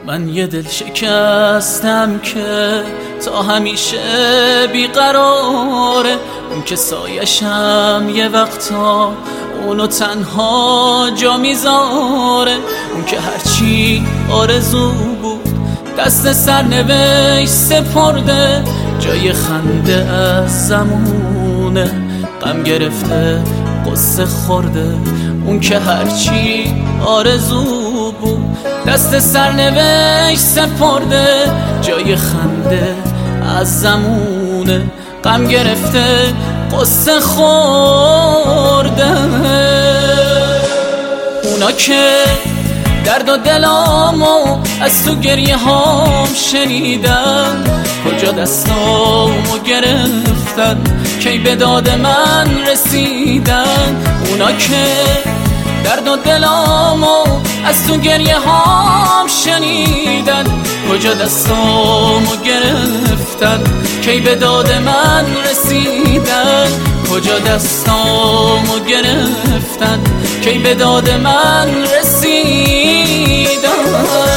من یه دل شکستم که تا همیشه بیقراره، اون که سایشم یه وقتا اونو تنها جا میذاره، اون که هرچی آرزو بود دست سرنوشت سپرده، جای خنده از زمونه غم گرفته قصه خورده، اون که هرچی آرزو بود دست سرنوشت سپرده، جای خنده از زمونه غم گرفته قصه خورده. اونا که درد و دلامو از تو گریه هام شنیدن، کجا دستامو گرفتن کی به داد من رسیدن، اونا که درد و دلامو از تو گریه هام شنیدن، کجا دستامو گرفتن کی به داد من رسیدن، کجا دستامو گرفتن کی به داد من رسیدن.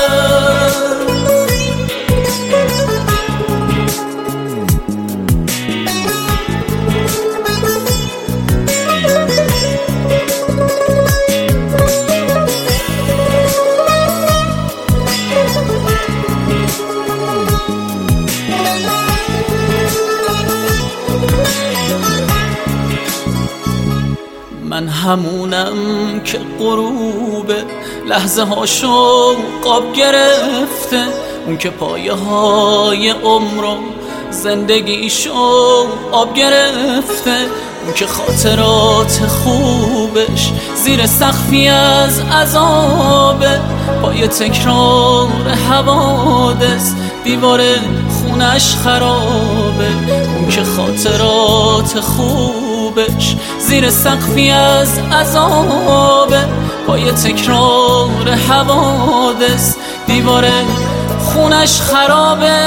من همونم که غروب لحظه هاشو قاب گرفته، اون که پایه های عمرو زندگیشو آب گرفته، اون که خاطرات خوبش زیر سقفی از عذابه، پای تکرار حوادث دیوار خونش خرابه، اون که خاطرات خوبش زیر سقفی از عذابه، پای تکرار حوادث دیوار خونش خرابه.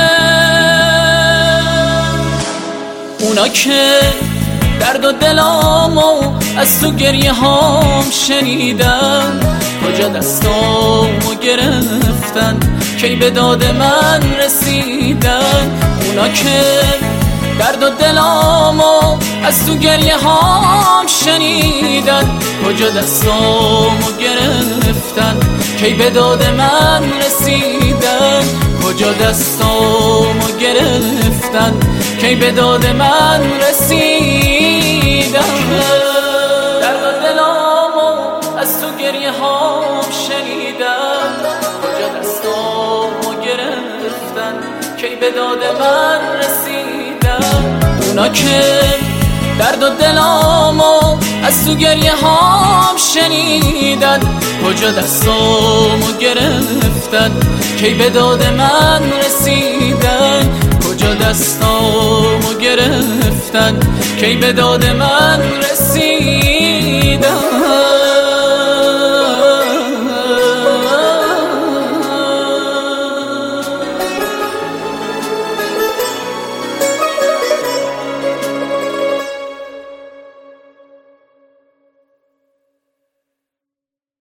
اونا که درد و دلامو از تو گریه هام شنیدن، کجا دستامو گرفتن کی به داد من رسیدن، اونا که درد و دلامو از تو گریه هام شنیدن، کجا دستامو گرفتن کی به داد من رسیدن، کجا دستامو گرفتن کی به داد من رسیدن. درد و دلامو از تو گریه هام شنیدن، کجا دستامو گرفتن کی به داد من رسیدن، اونا که درد و دلامو از تو گریه هام شنیدن، کجا دستامو گرفتن کی به داد من رسیدن، کجا دستامو گرفتن کی به داد من رسیدن.